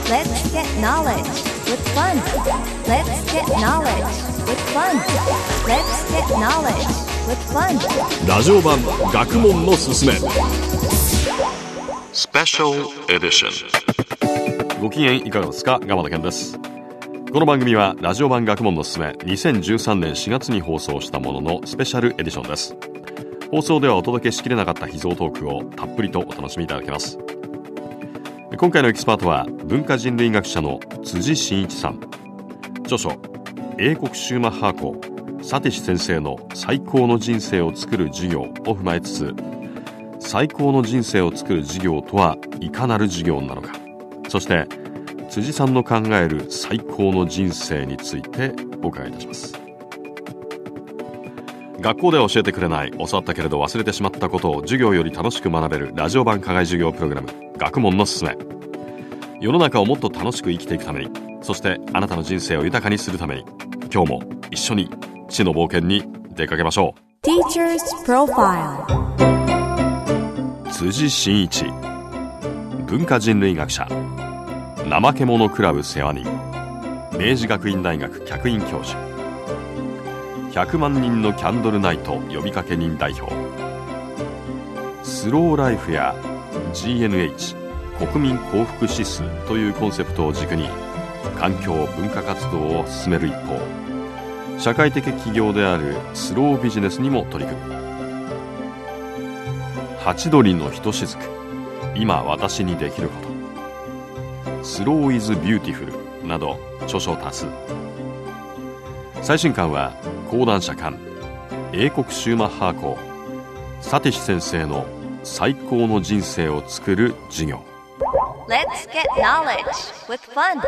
Let's get knowledge with fun. Let's get knowledge with fun. Let's get knowledge with fun. ラジオ版学問のすすめスペシャルエディション。ご機嫌いかがですか？鎌田健です。この番組はラジオ版学問のすすめ2013年4月に放送したもののスペシャルエディションです。放送ではお届けしきれなかった秘蔵トークをたっぷりとお楽しみいただけます。今回のエキスパートは文化人類学者の辻真一さん。著書英国シューマッハ校サティシ先生の最高の人生を作る授業を踏まえつつ、最高の人生を作る授業とはいかなる授業なのか、そして辻さんの考える最高の人生についてお伺いいたします。学校では教えてくれない、教わったけれど忘れてしまったことを授業より楽しく学べるラジオ版課外授業プログラム、学問のすすめ。世の中をもっと楽しく生きていくために、そしてあなたの人生を豊かにするために、今日も一緒に知の冒険に出かけましょう。 Teacher's Profile。 辻真一、文化人類学者、怠け者クラブ世話人、明治学院大学客員教授、100万人のキャンドルナイト呼びかけ人代表、スローライフや GNH 国民幸福指数というコンセプトを軸に環境文化活動を進める一方、社会的企業であるスロービジネスにも取り組む。ハチドリのひとしずく、今私にできること、スローイズビューティフルなど著書多数。最新刊は講談社刊英国シューマッハ校サティシ先生の最高の人生を作る授業。 Let's get knowledge with fun。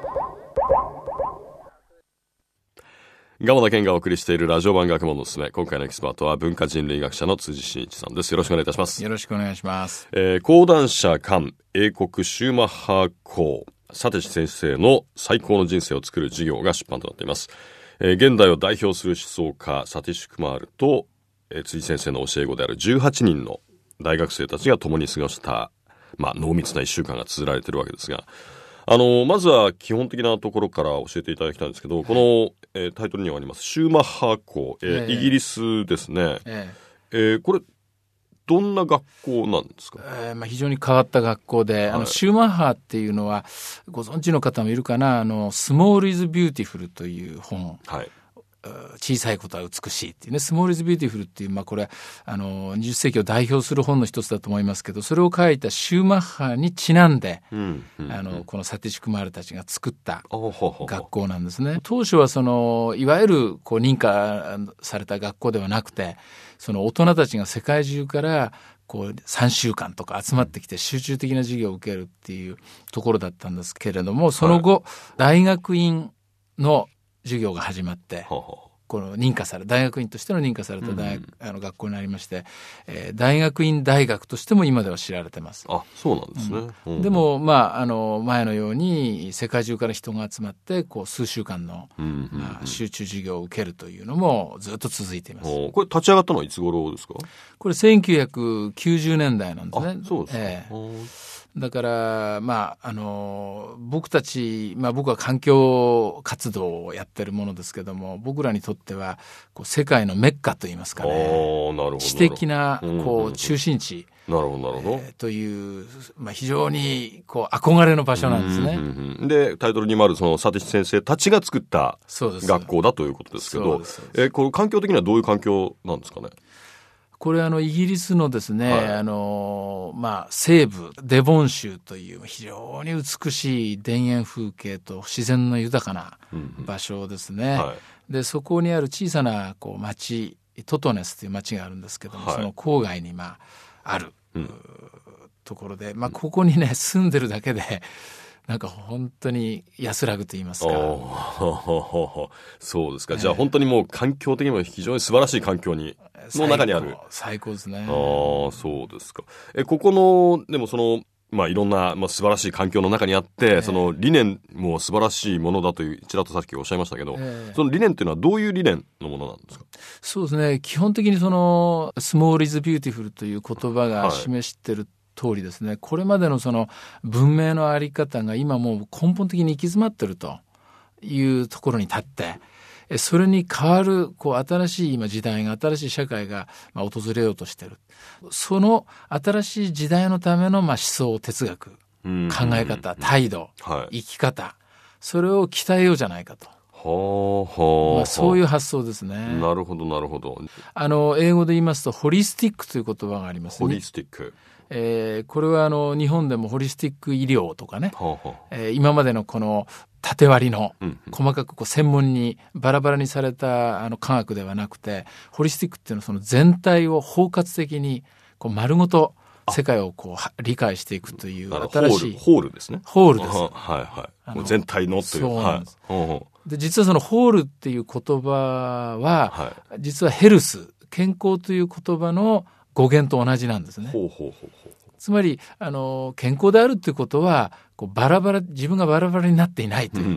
鎌田健がお送りしているラジオ版学問のすすめ。今回のエキスパートは文化人類学者の辻真一さんです。よろしくお願いいたします。 よろしくお願いします。 講談社刊英国シューマッハ校サティシ先生の最高の人生を作る授業が出版となっています。現代を代表する思想家サティシュ・クマールと、辻先生の教え子である18人の大学生たちが共に過ごした、濃密な1週間が綴られているわけですが、まずは基本的なところから教えていただきたいんですけど、この、タイトルにはありますシューマッハ校、イギリスですね。これどんな学校なんですか？ 非常に変わった学校で、シューマッハっていうのはご存知の方もいるかな。スモールイズビューティフルという本、小さいことは美しいっていうね、スモールイズビューティフルっていう、これ20世紀を代表する本の一つだと思いますけど、それを書いたシューマッハにちなんで、このサティシュ・クマールたちが作った学校なんですね。当初はいわゆる認可された学校ではなくて、その大人たちが世界中から3週間とか集まってきて集中的な授業を受けるっていうところだったんですけれども、その後、大学院の授業が始まって、この認可され大学院としての認可された学校になりまして、大学院大学としても今では知られてます。 あ、そうなんですね。 でも前のように世界中から人が集まって数週間の、集中授業を受けるというのもずっと続いています。 これ立ち上がったのはいつ頃ですか？ これ1990年代なんですね。 そうですか。 だから僕たち、僕は環境活動をやってるものですけども、僕らにとっては世界のメッカといいますかね、知的な中心地という、非常に憧れの場所なんですね。 でタイトルにもあるそのサティシ先生たちが作った学校だということですけど、これ環境的にはどういう環境なんですかね？ これイギリスのですね、西部デボン州という非常に美しい田園風景と自然の豊かな場所ですね。でそこにある小さな町トトネスという町があるんですけども、その郊外にある、ところで、ここにね住んでるだけでなんか本当に安らぐと言いますか。 そうですか。じゃあ本当にもう環境的にも非常に素晴らしい環境の中にある。 最高ですね。 そうですか。ここのでもいろんな、素晴らしい環境の中にあって、その理念も素晴らしいものだというちらっとさっきおっしゃいましたけど、その理念っていうのはどういう理念のものなんですか？ そうですね。基本的にスモールイズビューティフルという言葉が示している通りですね、これまでのその文明のあり方が今もう根本的に行き詰まってるというところに立って、それに代わる新しい今時代が、新しい社会が訪れようとしている。その新しい時代のための思想、哲学、考え方、態度、生き方、それを鍛えようじゃないかと。そういう発想ですね。 なるほどなるほど。 英語で言いますとホリスティックという言葉がありますね。 ホリスティック。 これは日本でもホリスティック医療とかね、今までのこの縦割りの細かく専門にバラバラにされた科学ではなくて、ホリスティックっていうのはその全体を包括的に丸ごと世界を理解していくという新しいホールですね。 ホールです。 もう全体のという。 そうなんです。で実はそのホールっていう言葉は、実はヘルス、健康という言葉の語源と同じなんですね。つまり健康であるということはバラバラ、自分がバラバラになっていないという、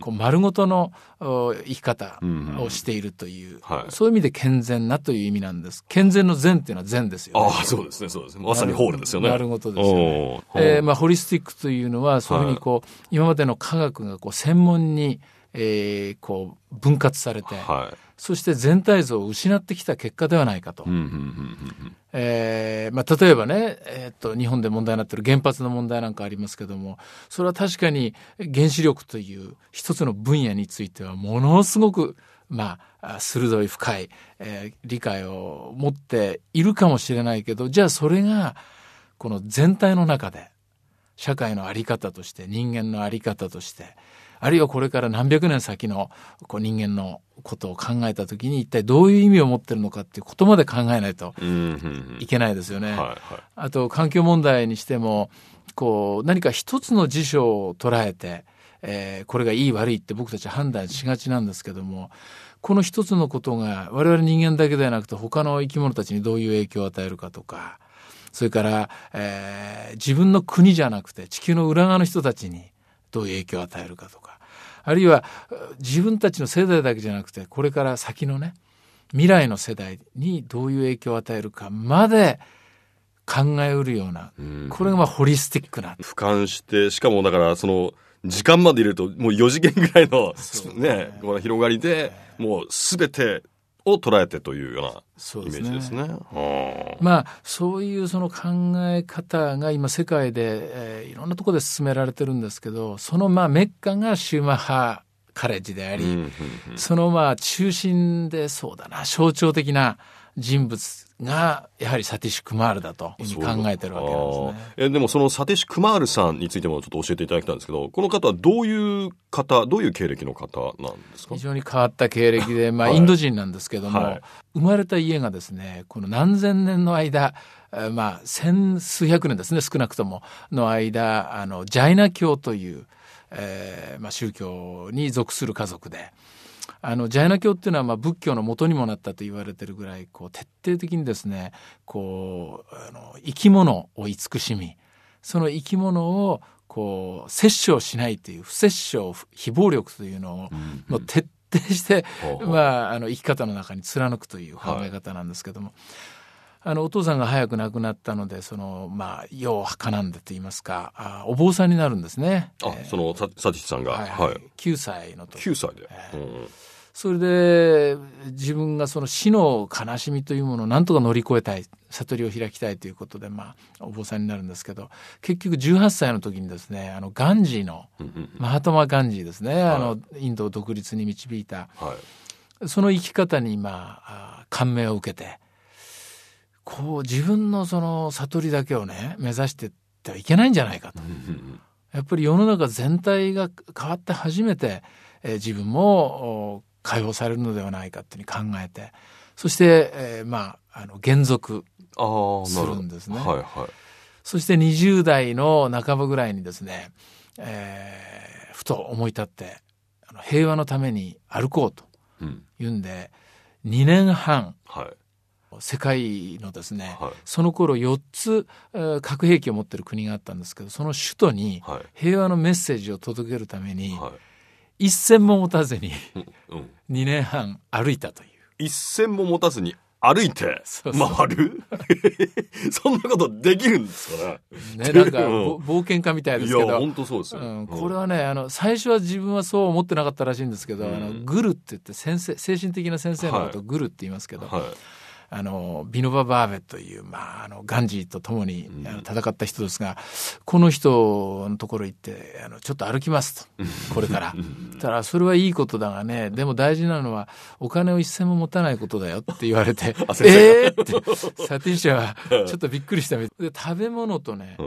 丸ごとの生き方をしているという、そういう意味で健全なという意味なんです。健全の善っていうのは善ですよね。 そうですね、そうですね。まさにホールですよね。 丸ごとですよね。ホリスティックというのはそういうふうに今までの科学が専門に分割されて、そして全体像を失ってきた結果ではないかと。例えばね、日本で問題になっている原発の問題なんかありますけども、それは確かに原子力という一つの分野についてはものすごく鋭い深い、理解を持っているかもしれないけど、じゃあそれがこの全体の中で社会の在り方として、人間の在り方として、あるいはこれから何百年先の人間のことを考えたときに一体どういう意味を持っているのかっていうことまで考えないといけないですよね。あと環境問題にしても何か一つの事象を捉えて、これがいい悪いって僕たち判断しがちなんですけども、この一つのことが我々人間だけではなくて他の生き物たちにどういう影響を与えるかとか、それから、自分の国じゃなくて地球の裏側の人たちにどういう影響を与えるかとか、あるいは自分たちの世代だけじゃなくてこれから先のね、未来の世代にどういう影響を与えるかまで考えうるような、これがホリスティックな、 俯瞰して、しかもだからその時間まで入れるともう4次元ぐらいのね、この広がりでもう全てを捉えてというようなイメージですね。 そういうその考え方が今世界で、いろんなところで進められてるんですけど、そのメッカがシューマッハカレッジであり、その中心でそうだな、象徴的な人物がやはりサティシュ・クマールだというふうに考えてるわけなんですね。 でもそのサティシュ・クマールさんについてもちょっと教えていただきたいんですけど、この方はどういう経歴の方なんですか？ 非常に変わった経歴で、インド人なんですけども、生まれた家がですね、この何千年の間、千数百年ですね、少なくともの間、ジャイナ教という、宗教に属する家族で、ジャイナ教っていうのは仏教の元にもなったと言われているぐらい徹底的にですね、生き物を慈しみ、その生き物を殺生しないという不殺生非暴力というのを徹底して生き方の中に貫くという考え方なんですけども、お父さんが早く亡くなったので、世をはかなんでと言いますか、お坊さんになるんですね。 そのサティシュさんが、 9歳の時。 9歳で、 それで自分がその死の悲しみというものを何とか乗り越えたい、悟りを開きたいということで、お坊さんになるんですけど、結局18歳の時にですね、ガンジーの、マハトマ・ガンジーですね、インドを独立に導いた、その生き方に感銘を受けて、自分のその悟りだけをね、目指していってはいけないんじゃないかと。やっぱり世の中全体が変わって初めて、自分も解放されるのではないかというふうに考えて、そして、減俗するんですね。そして20代の半ばぐらいにですね、ふと思い立って平和のために歩こうというんで、2年半、世界のですね、その頃4つ核兵器を持っている国があったんですけど、その首都に平和のメッセージを届けるために、一銭も持たずに2年半歩いたという。 一銭も持たずに歩いて回るそんなことできるんですかね。なんか冒険家みたいですけど。 いや本当そうですよ、 これはね最初は自分はそう思ってなかったらしいんですけど、グルって言って精神的な先生のことをグルって言いますけど、ビノバ・バーベという、ガンジーと共に戦った人ですが、この人のところ行ってちょっと歩きますと、これからたらそれはいいことだがね、でも大事なのはお金を一銭も持たないことだよって言われてってサティシャはちょっとびっくりしたみたいで、食べ物とね、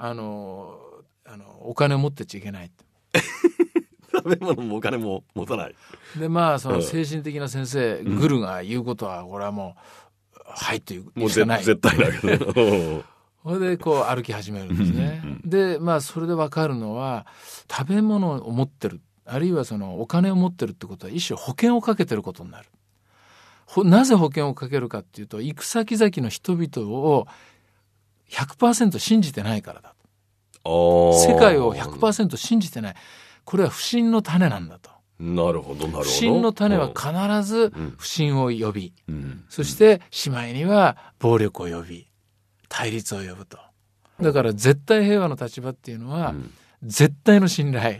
お金を持ってちゃいけない食べ物もお金も持たないで、その精神的な先生、グルが言うことはこれはもうはいというしかない。 絶対だけどそれでこう歩き始めるんですね。でそれで分かるのは、食べ物を持ってる、あるいはそのお金を持ってるってことは一種保険をかけてることになる。なぜ保険をかけるかっていうと、行く先々の人々を 100% 信じてないからだと。世界を 100% 信じてない。これは不信の種なんだと。 なるほどなるほど。 不信の種は必ず不信を呼び、そしてしまいには暴力を呼び、対立を呼ぶと。だから絶対平和の立場っていうのは、絶対の信頼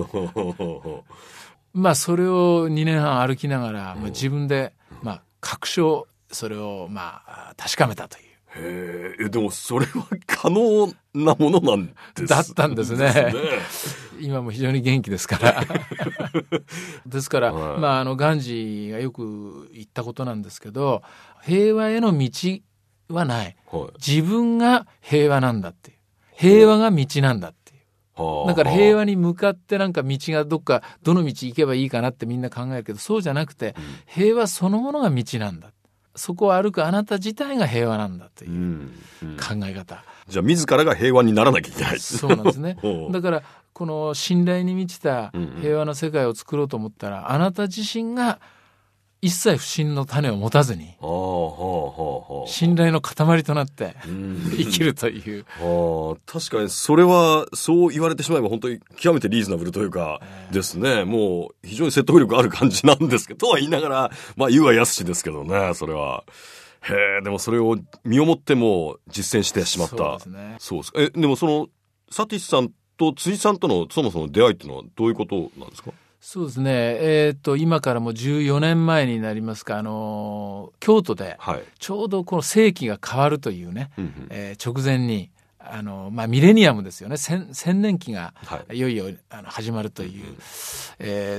それを2年半歩きながら、自分で確証それを確かめたという。 でもそれは可能なものなんですだったんですね。今も非常に元気ですからですから、ガンジーがよく言ったことなんですけど、平和への道はない、自分が平和なんだっていう、平和が道なんだっていう、だから平和に向かってなんか道がどの道行けばいいかなってみんな考えるけど、そうじゃなくて、平和そのものが道なんだ、そこを歩くあなた自体が平和なんだという考え方、 じゃあ自らが平和にならなきゃいけない。 そうなんですねだからこの信頼に満ちた平和な世界を作ろうと思ったら、あなた自身が一切不信の種を持たずに信頼の塊となって生きるという。 確かにそれはそう言われてしまえば本当に極めてリーズナブルというかですね、もう非常に説得力ある感じなんですけど、とは言いながら言うはやすしですけどね、それは。でもそれを身をもっても実践してしまった。そうですね。そうです。でもそのサティスさんと辻さんとのそもそも出会いっていうのはどういうことなんですか？ そうですね、今からもう14年前になりますか、京都でちょうどこの世紀が変わるというね、直前にミレニアムですよね、千年期がいよいよ始まるという、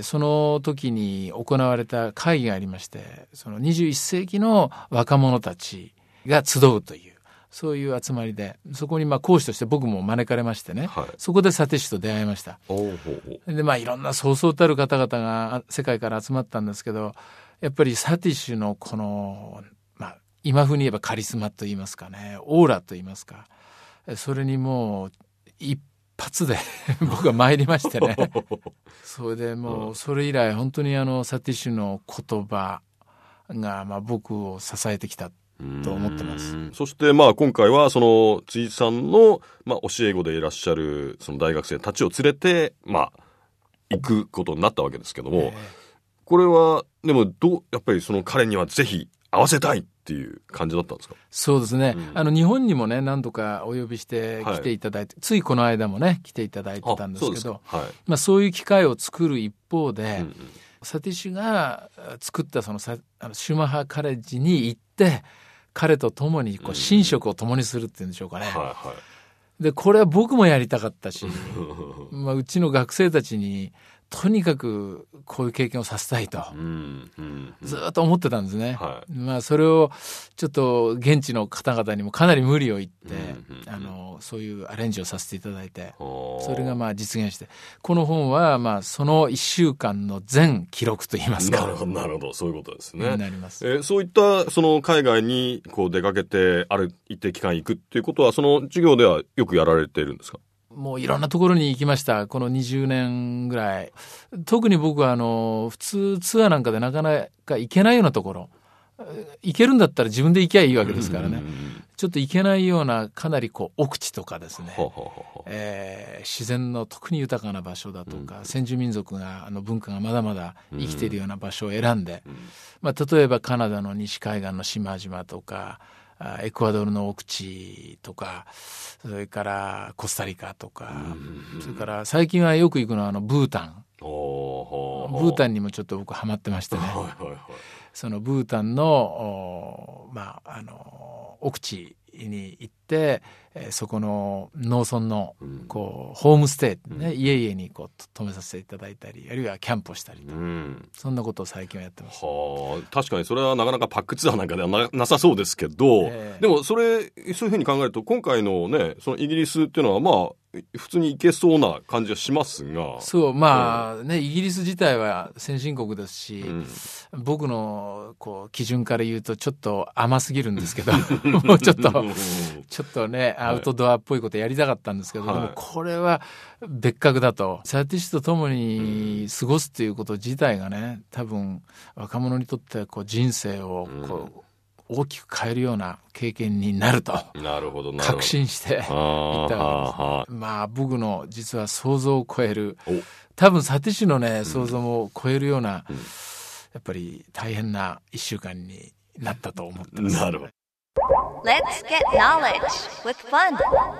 その時に行われた会議がありまして、その21世紀の若者たちが集うという、そういう集まりで、そこに講師として僕も招かれましてね、そこでサティシュと出会いました。でいろんなそうそうたる方々が世界から集まったんですけど、やっぱりサティシュのこの、今風に言えばカリスマと言いますかね、オーラと言いますか、それにもう一発で僕は参りましてねそれでもうそれ以来本当にサティシュの言葉が僕を支えてきたと思ってます。 そして今回はその辻さんの教え子でいらっしゃるその大学生たちを連れて行くことになったわけですけども、これはでもやっぱりその彼にはぜひ会わせたいっていう感じだったんですか？ そうですね、日本にもね何度かお呼びして来ていただいて、ついこの間もね来ていただいてたんですけど、そういう機会を作る一方で、サティシュが作ったそのシューマッハカレッジに行って彼と共に寝食を共にするっていうんでしょうかね、でこれは僕もやりたかったしうちの学生たちにとにかくこういう経験をさせたいと、ずっと思ってたんですね、それをちょっと現地の方々にもかなり無理を言って、そういうアレンジをさせていただいて、それが実現して、この本はその1週間の全記録といいますか。 なるほど、そういうことですね。 なります。 そういったその海外に出かけてある一定期間行くっていうことは、その授業ではよくやられているんですか？ もういろんなところに行きました。この20年ぐらい。特に僕は普通ツアーなんかでなかなか行けないようなところ行けるんだったら自分で行きゃいいわけですからね。ちょっと行けないようなかなり奥地とかですね、自然の特に豊かな場所だとか、先住民族が文化がまだまだ生きているような場所を選んで、例えばカナダの西海岸の島々とか、エクアドルの奥地とか、それからコスタリカとか、それから最近はよく行くのはブータン。ブータンにもちょっと僕ハマってましてね、そのブータンの、奥地に行って、そこの農村のホームステイ、ね、家々に泊めさせていただいたり、あるいはキャンプをしたりと、そんなことを最近はやってます。 確かにそれはなかなかパックツアーなんかでは なさそうですけど、でもそういうふうに考えると今回のね、そのイギリスっていうのは普通に行けそうな感じはしますが。 そう、イギリス自体は先進国ですし、僕の基準から言うとちょっと甘すぎるんですけどもうちょっとね、アウトドアっぽいことやりたかったんですけど、でもこれは別格だと。サティシと共に過ごすっていうこと自体がね、多分若者にとっては人生を大きく変えるような経験になると確信していったわけです。僕の実は想像を超える、多分サティシのね、想像も超えるような、やっぱり大変な1週間になったと思ってます。 なるほど。 Let's get knowledge with fun.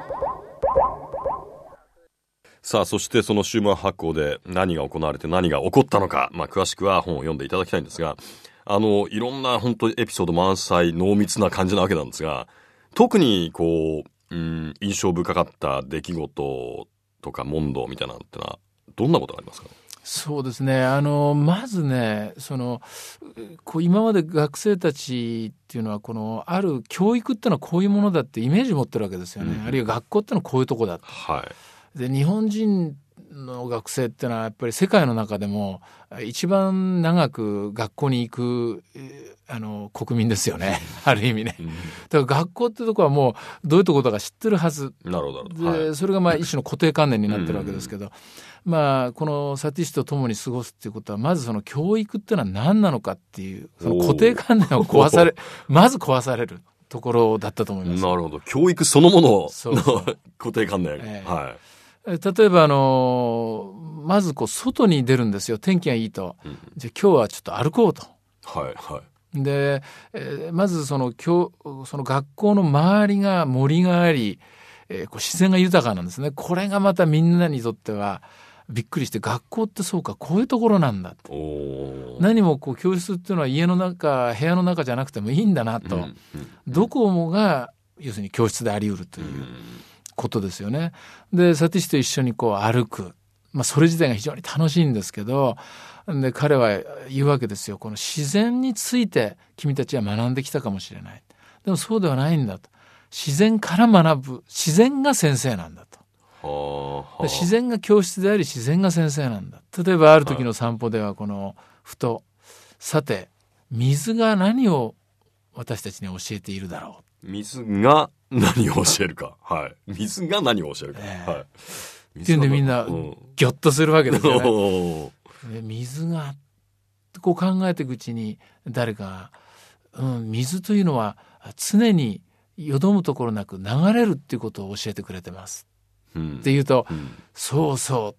さあ、そしてそのシューマン発行で何が行われて何が起こったのか、詳しくは本を読んでいただきたいんですが、いろんな本当にエピソード満載、濃密な感じなわけなんですが、特に印象深かった出来事とか問答みたいなのってのはどんなことがありますか？ そうですね。まずね、今まで学生たちっていうのは、ある教育っていうのはこういうものだってイメージ持ってるわけですよね。あるいは学校っていうのはこういうとこだ。で、日本人の学生っていうのはやっぱり世界の中でも一番長く学校に行く国民ですよね。ある意味ね。だから学校ってとこはもうどういうとこだか知ってるはず。 なるほど。 で、それが一種の固定観念になってるわけですけど、このサティシと共に過ごすっていうことは、まずその教育っていうのは何なのかっていう、その固定観念をまず壊されるところだったと思います。 なるほど。教育そのものの固定観念。 例えばまず外に出るんですよ。天気がいいと。じゃあ今日はちょっと歩こうと。で、まずその学校の周りが森があり、自然が豊かなんですね。これがまたみんなにとってはびっくりして、学校ってそうか、こういうところなんだって。何も教室っていうのは家の中、部屋の中じゃなくてもいいんだなと。どこもが要するに教室であり得るということですよね。で、サティシと一緒に歩く。それ自体が非常に楽しいんですけど、で、彼は言うわけですよ。この自然について君たちは学んできたかもしれない。でもそうではないんだと。自然から学ぶ。自然が先生なんだと。自然が教室であり、自然が先生なんだ。例えばある時の散歩ではふと、さて、水が何を私たちに教えているだろう。 水が何を教えるか。水が何を教えるか。 っていうんでみんなギョッとするわけですよね。水が考えていくうちに誰かが、水というのは常によどむところなく流れるっていうことを教えてくれてます。って言うと、そうそう、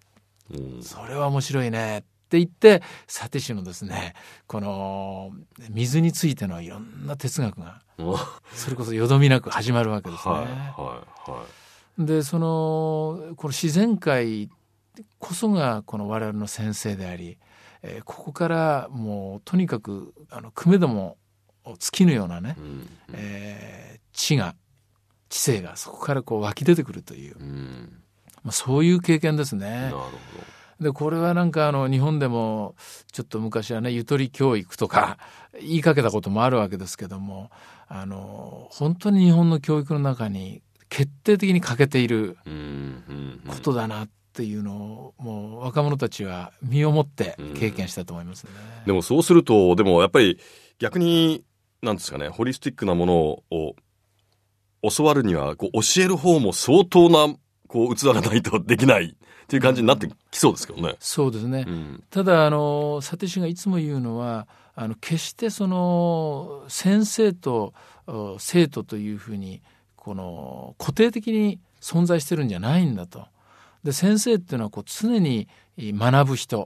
それは面白いねって言って、サティシュのですね、この水についてのいろんな哲学がそれこそよどみなく始まるわけですね。で、この自然界こそがこの我々の先生であり、ここからもうとにかくくめども尽きぬようなね、知性がそこから湧き出てくるという、そういう経験ですね。 なるほど。 で、これはなんか日本でもちょっと昔はね、ゆとり教育とか言いかけたこともあるわけですけども、本当に日本の教育の中に決定的に欠けていることだなっていうのを、もう若者たちは身をもって経験したと思いますね。 でもそうすると、でもやっぱり逆になんですかね、ホリスティックなものを教わるには教える方も相当な器がないとできないっていう感じになってきそうですけどね。 そうですね。ただサティシュがいつも言うのは、 決してその先生と生徒というふうにこの固定的に存在してるんじゃないんだと。で先生っていうのはこう常に学ぶ人。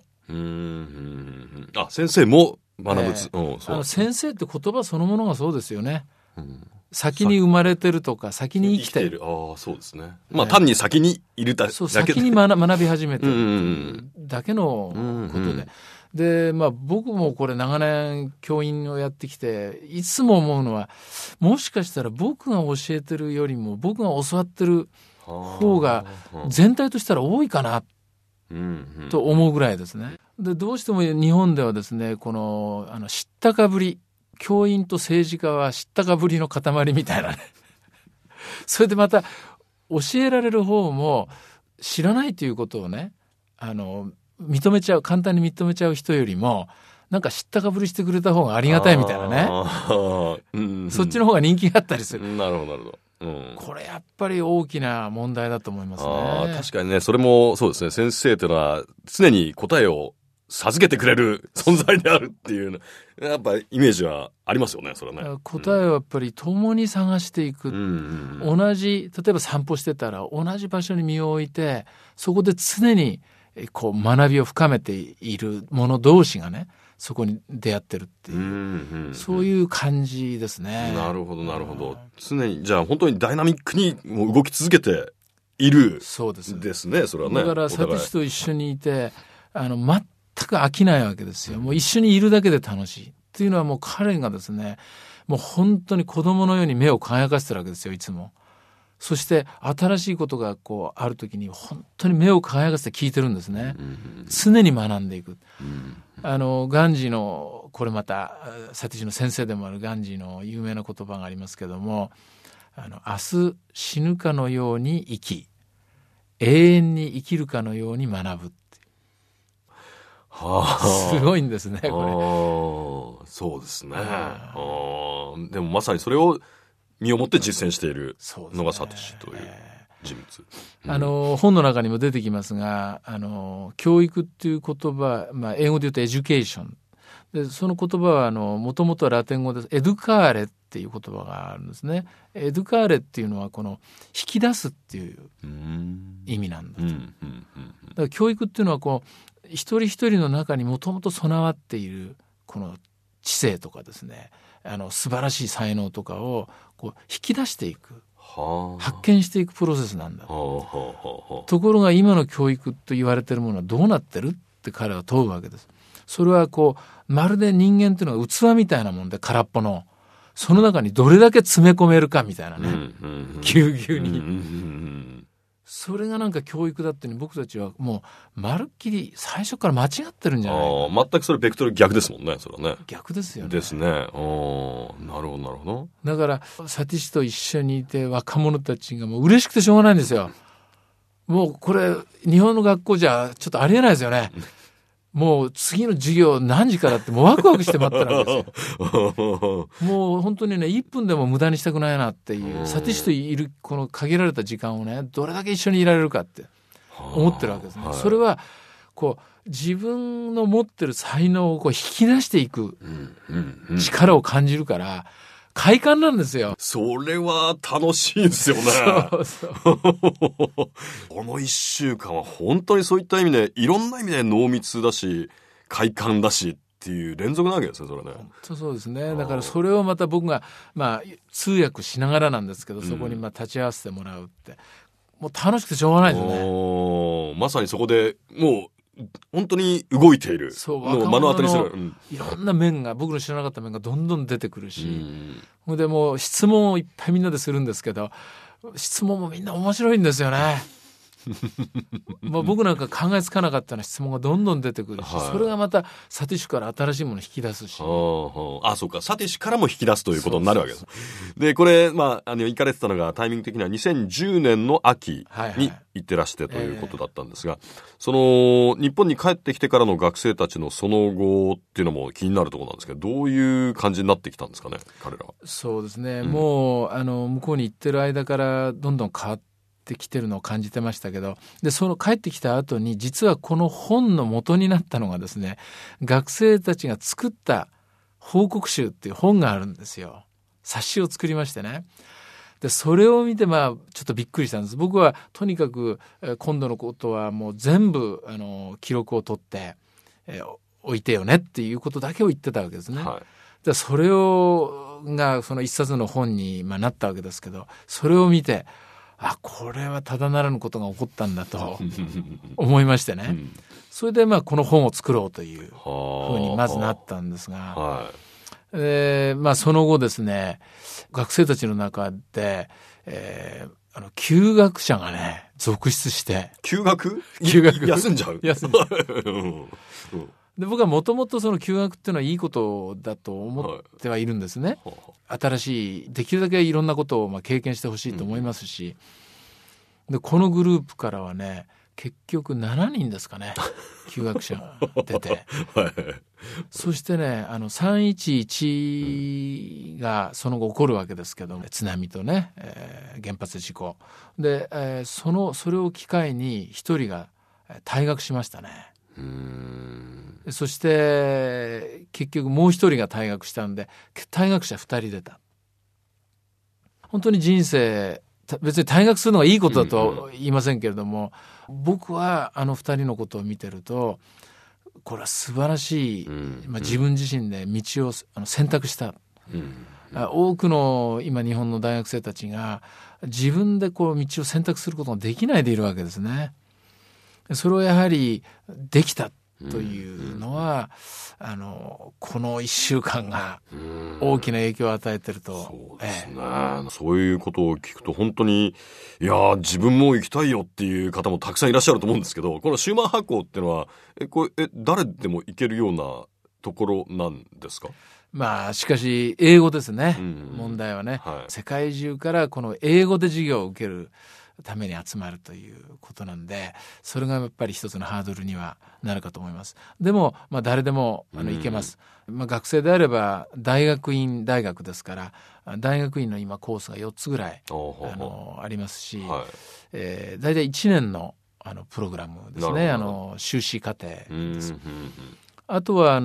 先生も学ぶ、 先生って言葉そのものがそうですよね。先に生まれてるとか先に生きてる。 そうですね。単に先にいるだけで。 そう、先に学び始めてるだけのことで。で、僕もこれ長年教員をやってきていつも思うのは、もしかしたら僕が教えてるよりも僕が教わってる方が全体としたら多いかなと思うぐらいですね。でどうしても日本ではですね、この知ったかぶり、教員と政治家は知ったかぶりの塊みたいなねそれでまた教えられる方も知らないということをね、認めちゃう、簡単に認めちゃう人よりもなんか知ったかぶりしてくれた方がありがたいみたいなね、そっちの方が人気があったりする。 なるほどなるほど。 これやっぱり大きな問題だと思いますね。 確かにね、それもそうですね。先生というのは常に答えを授けてくれる存在であるっていうやっぱイメージはありますよね、それはね。 答えをやっぱり共に探していく、同じ、例えば散歩してたら同じ場所に身を置いて、そこで常にこう学びを深めている者同士がね、そこに出会ってるっていう、そういう感じですね。 なるほどなるほど。常にじゃあ本当にダイナミックにもう動き続けている。そうですね。それはね。 だからサティシと一緒にいて全く飽きないわけですよ。もう一緒にいるだけで楽しいっていうのは、もう彼がですね、もう本当に子供のように目を輝かせてるわけですよ、いつも。そして新しいことがこうあるときに本当に目を輝かせて聞いてるんですね。常に学んでいく。ガンジーの、これまたサティシの先生でもあるガンジーの有名な言葉がありますけども、明日死ぬかのように生き、永遠に生きるかのように学ぶ。すごいんですね、これ。 そうですね。でもまさにそれを身をもって実践しているのがサティシという人物。 本の中にも出てきますが、教育っていう言葉、英語で言うとエデュケーションで、その言葉はもともとはラテン語でエドゥカーレっていう言葉があるんですね。エドゥカーレっていうのはこの引き出すっていう意味なんだと。だから教育っていうのはこう一人一人の中にもともと備わっているこの知性とかですね、素晴らしい才能とかをこう引き出していく、発見していくプロセスなんだ。ところが今の教育と言われているものはどうなってるって彼は問うわけです。それはこうまるで人間っていうのが器みたいなもんで、空っぽの、その中にどれだけ詰め込めるかみたいなね、ぎゅうぎゅうに。それがなんか教育だっていうのに、僕たちはもうまるっきり最初から間違ってるんじゃないか。 全くそれベクトル逆ですもんね、それはね。 逆ですよね。 ですね。なるほどなるほど。 だからサティシと一緒にいて、若者たちがもう嬉しくてしょうがないんですよ。もうこれ日本の学校じゃちょっとありえないですよね。もう次の授業何時からってもうワクワクして待ってるわけですよ。もう本当にね、1分でも無駄にしたくないなっていう、サティシといるこの限られた時間をね、どれだけ一緒にいられるかって思ってるわけですね。それはこう自分の持ってる才能をこう引き出していく力を感じるから快感なんですよ。 それは楽しいですよね。 そうこの1週間は本当にそういった意味で、いろんな意味で濃密だし快感だしっていう連続なわけですね、それね。 本当そうですね。だからそれをまた僕が通訳しながらなんですけど、そこに立ち会わせてもらうってもう楽しくてしょうがないですね。 まさにそこでもう本当に動いているのを目の当たりする、 いろんな面が、僕の知らなかった面がどんどん出てくるし、でもう質問をいっぱいみんなでするんですけど、質問もみんな面白いんですよね。僕なんか考えつかなかったような質問がどんどん出てくるし、それがまたサティシュから新しいものを引き出すし。 そうか、サティシュからも引き出すということになるわけです。で、これ行かれてたのがタイミング的には2010年の秋に行ってらしてということだったんですが、その日本に帰ってきてからの学生たちのその後っていうのも気になるところなんですけど、どういう感じになってきたんですかね、彼らは。 そうですね、もう向こうに行ってる間からどんどん変わってきてるのを感じてましたけど、でその帰ってきた後に実はこの本の元になったのがですね、学生たちが作った報告集っていう本があるんですよ。冊子を作りましてね。でそれを見てちょっとびっくりしたんです。僕はとにかく今度のことはもう全部記録を取って、置いてよねっていうことだけを言ってたわけですね。はい、でそれがその一冊の本になったわけですけど、それを見てこれはただならぬことが起こったんだと思いましてね、それでこの本を作ろうというふうにまずなったんですが、その後ですね、学生たちの中で、休学者がね続出して。 休学休んじゃうで僕はもともとその休学っていうのはいいことだと思ってはいるんですね。新しいできるだけいろんなことを経験してほしいと思いますし、でこのグループからはね結局7人ですかね休学者が出て、そしてね311がその後起こるわけですけど、津波とね、原発事故で、それを機会に一人が退学しましたね。そして結局もう一人が退学したんで退学者2人出た。本当に人生別に退学するのがいいことだとは言いませんけれども、僕は2人のことを見てるとこれは素晴らしい、自分自身で道を選択した、多くの今日本の大学生たちが自分で道を選択することができないでいるわけですね。それをやはりできたというのは、この1週間が大きな影響を与えていると。 そうですね、そういうことを聞くと本当に自分も行きたいよっていう方もたくさんいらっしゃると思うんですけど、このシューマンハ校っていうのは誰でも行けるようなところなんですか？ しかし英語ですね、問題はね、世界中からこの英語で授業を受けるために集まるということなんで、それがやっぱり一つのハードルにはなるかと思います。でも、誰でも行けます。学生であれば大学院大学ですから、大学院の今コースが4つぐらいありますし、大体1年のプログラムですね。修士課程です。あとは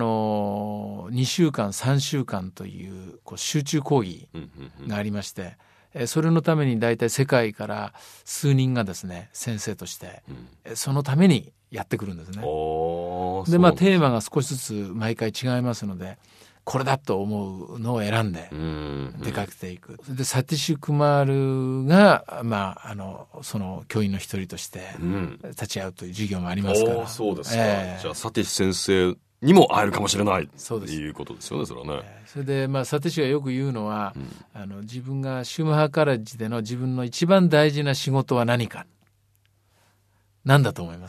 2週間3週間という集中講義がありまして、それのために大体世界から数人がですね先生として、そのためにやってくるんですね。でテーマが少しずつ毎回違いますので、これだと思うのを選んで出かけていく。でサティシュクマールが、その教員の一人として立ち会うという授業もありますから。 そうですか。じゃあサティシュ先生にも会えるかもしれないということですよね。それはね。それでサティシュがよく言うのは、自分がシューマハカレッジでの自分の一番大事な仕事は何か。何だと思います？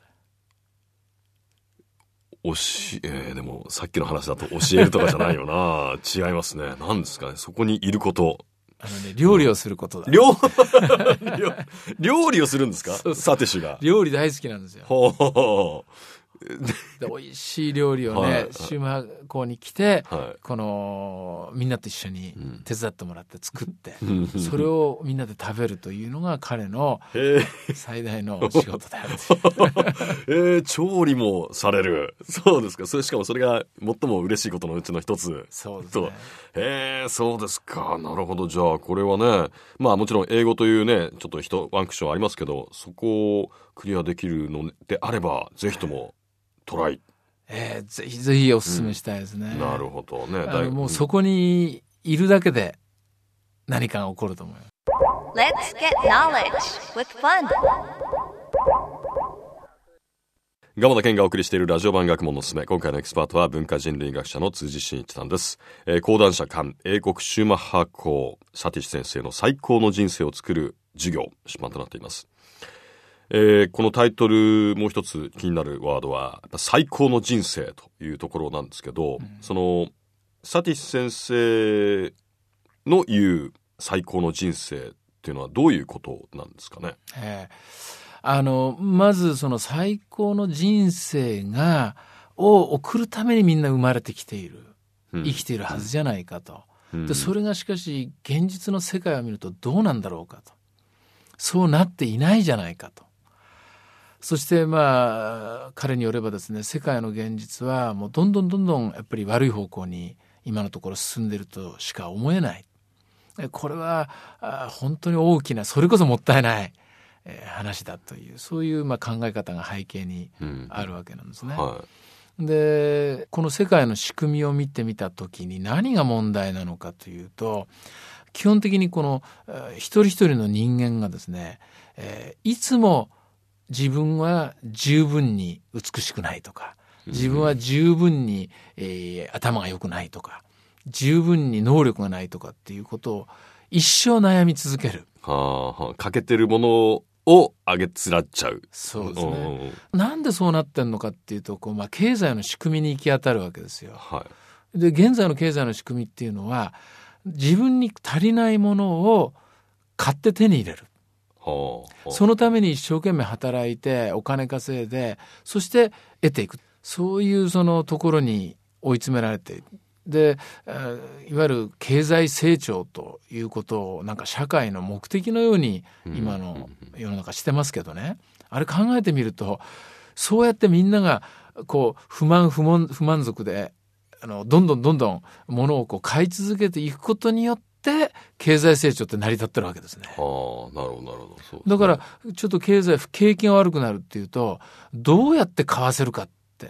でもさっきの話だと教えるとかじゃないよな違いますね。何ですかね、そこにいること。 料理をすることだ。 料理をするんですか？サティシュが料理大好きなんですよ。で美味しい料理をね、シューマ校に来て、このみんなと一緒に手伝ってもらって作って、それをみんなで食べるというのが彼の最大の仕事である。調理もされる。そうですか。しかもそれが最も嬉しいことのうちの一つ。 そうですね。 そうですか。なるほど。じゃあこれはね、もちろん英語というねちょっとワンクッションありますけど、そこをクリアできるのであればぜひともトライ。 ぜひぜひお勧めしたいですね。 なるほどね。 もうそこにいるだけで何かが起こると思います。 Let's get knowledge with fun. 蒲田健がお送りしているラジオ版学問のすすめ。今回のエキスパートは文化人類学者の辻真一さんです。講談社館英国シューマッハ校サティシュ先生の最高の人生を作る授業出版となっています。このタイトルもう一つ気になるワードは最高の人生というところなんですけど、そのサティシュ先生の言う最高の人生っていうのはどういうことなんですかね？ まずその最高の人生を送るためにみんな生まれてきている、生きているはずじゃないかと、でそれがしかし現実の世界を見るとどうなんだろうかと、そうなっていないじゃないかと。そして彼によればですね、世界の現実はもうどんどんやっぱり悪い方向に今のところ進んでいるとしか思えない。これは本当に大きな、それこそもったいない話だという、そういう考え方が背景にあるわけなんですね。で、この世界の仕組みを見てみたときに何が問題なのかというと、基本的にこの一人一人の人間がですね、いつも自分は十分に美しくないとか、自分は十分に、頭が良くないとか、十分に能力がないとかっていうことを一生悩み続ける。 欠けてるものをあげつらっちゃう。 そうですね。なんでそうなってんのかっていうと、経済の仕組みに行き当たるわけですよ。で、現在の経済の仕組みっていうのは、自分に足りないものを買って手に入れる。そのために一生懸命働いてお金稼いで、そして得ていく。そういうそのところに追い詰められて、で、いわゆる経済成長ということを社会の目的のように今の世の中してますけどね、あれ考えてみると、そうやってみんなが不満足でどんどん物を買い続けていくことによって経済成長って成り立ってるわけですね。 なるほどそうですね。 だからちょっと景気が悪くなるっていうと、どうやって買わせるかって、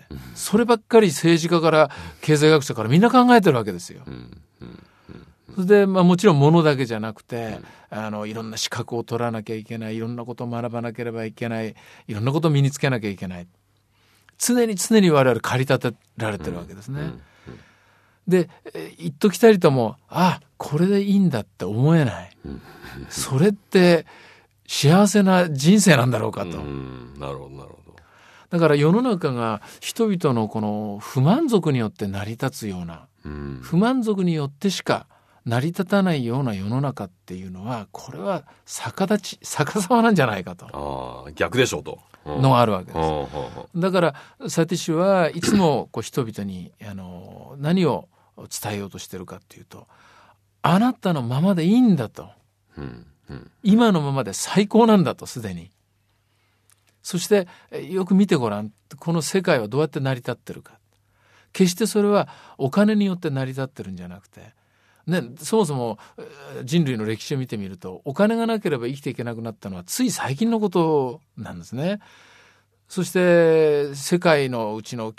そればっかり政治家から経済学者からみんな考えてるわけですよ。それでもちろん物だけじゃなくて、いろんな資格を取らなきゃいけない、いろんなことを学ばなければいけない、いろんなことを身につけなきゃいけない、常に我々駆り立てられてるわけですね。で、言っときたりとも、これでいいんだって思えない。それって幸せな人生なんだろうかと。 なるほど。 だから世の中が人々のこの不満足によって成り立つような、不満足によってしか成り立たないような世の中っていうのは、これは逆さまなんじゃないかと。 逆でしょうと。 のがあるわけです。だからサティシュはいつも人々に何を伝えようとしてるかっていうと、あなたのままでいいんだと、今のままで最高なんだと、すでに。そしてよく見てごらん、この世界はどうやって成り立ってるか。決してそれはお金によって成り立ってるんじゃなくて、そもそも人類の歴史を見てみると、お金がなければ生きていけなくなったのはつい最近のことなんですね。そして世界のうちの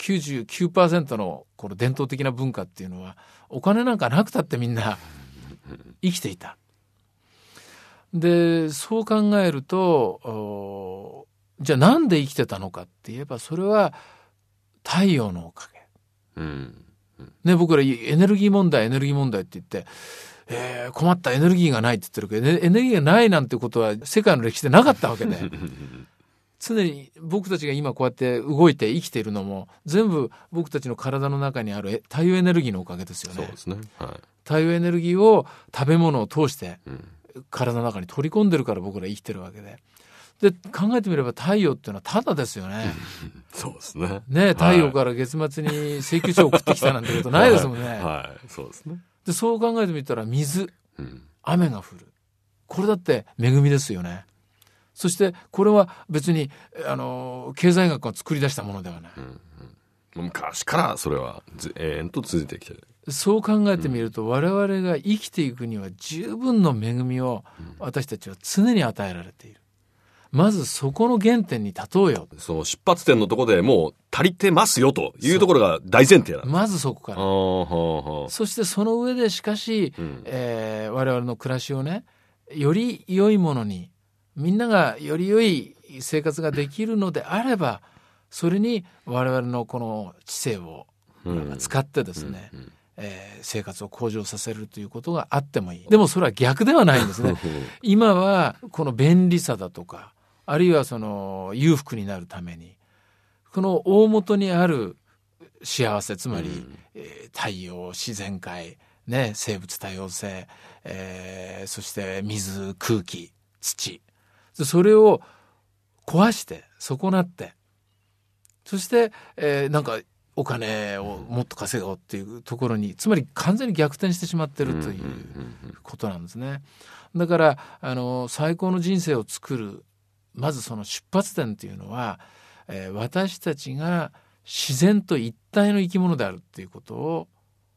99% のこの伝統的な文化っていうのは、お金なんかなくたってみんな生きていた。で、そう考えると、じゃあなんで生きてたのかって言えば、それは太陽のおかげ。僕らエネルギー問題って言って、困った、エネルギーがないって言ってるけど、エネルギーがないなんてことは世界の歴史でなかったわけで常に僕たちが今こうやって動いて生きているのも、全部僕たちの体の中にある太陽エネルギーのおかげですよね。 そうですね。 太陽エネルギーを食べ物を通して体の中に取り込んでるから僕ら生きてるわけで。で、考えてみれば太陽っていうのはただですよね。 そうですね。 太陽から月末に請求書を送ってきたなんてことないですもんね。 そうですね。 で、そう考えてみたら水、雨が降る。これだって恵みですよね。そしてこれは別に経済学が作り出したものではない。 昔からそれは永遠と続いてきてる。 そう考えてみると、我々が生きていくには十分の恵みを私たちは常に与えられている。まずそこの原点に立とうよ。 その出発点のところでもう足りてますよというところが大前提なんです。 まずそこから。そしてその上でしかし、我々の暮らしをね、より良いものに、みんながより良い生活ができるのであれば、それに我々のこの知性を使ってですね、生活を向上させるということがあってもいい。でもそれは逆ではないんですね。今はこの便利さだとか、あるいはその裕福になるために、この大元にある幸せ、つまり、太陽、自然界、生物多様性、そして水、空気、土、それを壊して損なって、そして、お金をもっと稼ごうっていうところに、つまり完全に逆転してしまってるということなんですね。だから最高の人生を作る、まずその出発点というのは、私たちが自然と一体の生き物であるっていうことを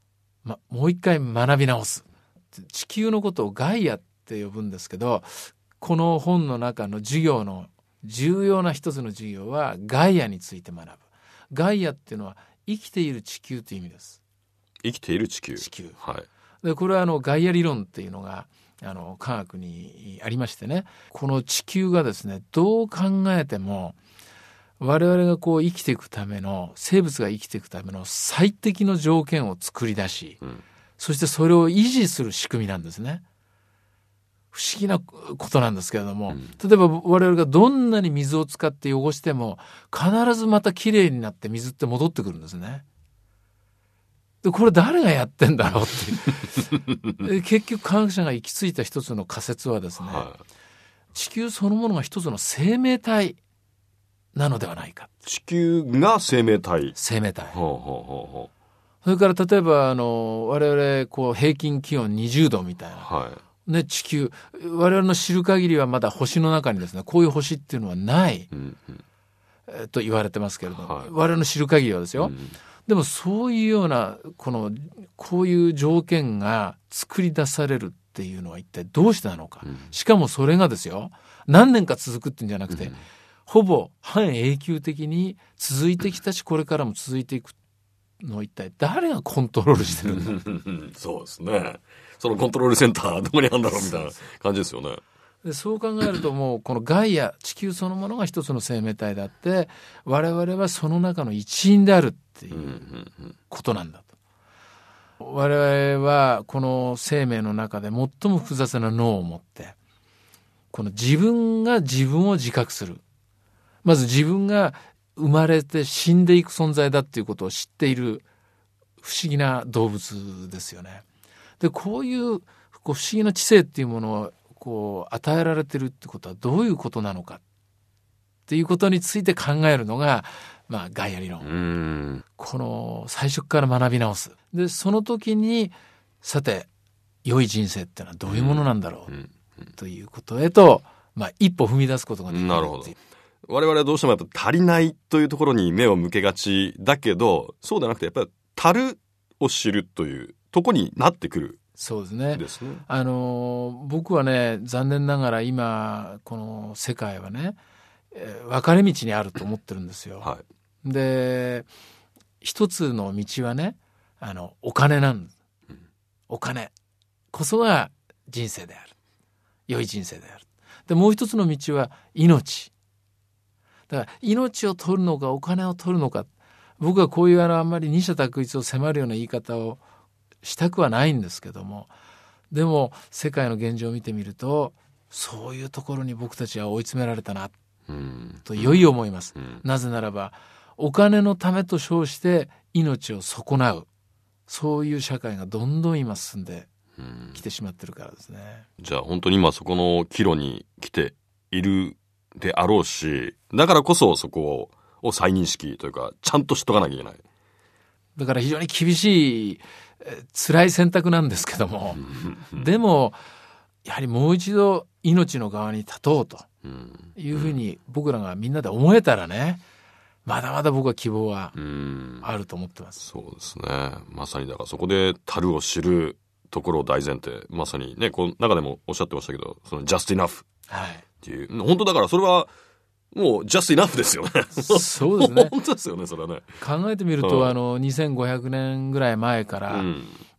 もう一回学び直す。地球のことをガイアって呼ぶんですけど、この本の中の授業の重要な一つの授業はガイアについて学ぶ。ガイアっていうのは生きている地球という意味です。 生きている地球。 はい。でこれはガイア理論っていうのが科学にありましてね、この地球がですね、どう考えても我々がこう生きていくための、生物が生きていくための最適の条件を作り出し、そしてそれを維持する仕組みなんですね。不思議なことなんですけれども、例えば我々がどんなに水を使って汚しても必ずまたきれいになって水って戻ってくるんですね。でこれ誰がやってんだろうっていう結局科学者が行き着いた一つの仮説はですね、地球そのものが一つの生命体なのではないか。 地球が生命体。 生命体。それから例えば我々こう平均気温20度みたいな、ね、地球、我々の知る限りはまだ星の中にですね、こういう星っていうのはない、と言われてますけれども、我々の知る限りはですよ。でもそういうようなこういう条件が作り出されるっていうのは一体どうしてなのか。しかもそれがですよ、何年か続くっていうんじゃなくて、ほぼ半永久的に続いてきたし、これからも続いていくのを一体誰がコントロールしてるんだそうですね。そのコントロールセンターどこにあるんだろうみたいな感じですよね。 でそう考えるともうこのガイア、地球そのものが一つの生命体であって、我々はその中の一員であるっていうことなんだと。我々はこの生命の中で最も複雑な脳を持って、この自分が自分を自覚する。まず自分が生まれて死んでいく存在だっていうことを知っている不思議な動物ですよね。でこういう不思議な知性っていうものを与えられてるってことはどういうことなのかっていうことについて考えるのが、ガイア理論。この最初から学び直す。でその時にさて良い人生ってのはどういうものなんだろうということへと、一歩踏み出すことができる。 なるほど。我々はどうしてもやっぱ足りないというところに目を向けがちだけど、そうではなくてやっぱり足るを知るというところになってくる。 そうですね。僕はね、残念ながら今この世界はね、分かれ道にあると思ってるんですよ。で一つの道はね、お金なんです。お金こそが人生である。良い人生である。でもう一つの道は命。だから命を取るのかお金を取るのか、僕はこういうあんまり二者択一を迫るような言い方をしたくはないんですけども、でも世界の現状を見てみるとそういうところに僕たちは追い詰められたなといよいよ思います。なぜならばお金のためと称して命を損なう、そういう社会がどんどん今進んできてしまってるからですね。 じゃあ本当に今そこの岐路に来ているであろうし、だからこそそこを再認識というかちゃんと知っとかなきゃいけない。 だから非常に厳しい辛い選択なんですけどもでもやはりもう一度命の側に立とうというふうに僕らがみんなで思えたらね、まだまだ僕は希望はあると思ってます。 そうですね。まさにだからそこで足るを知るところを大前提、まさにね、この中でもおっしゃってましたけど、その just enough っていう、本当だからそれはもう just enough ですよね。 そうですね。 本当ですよね、それはね。 考えてみると、2500年ぐらい前から、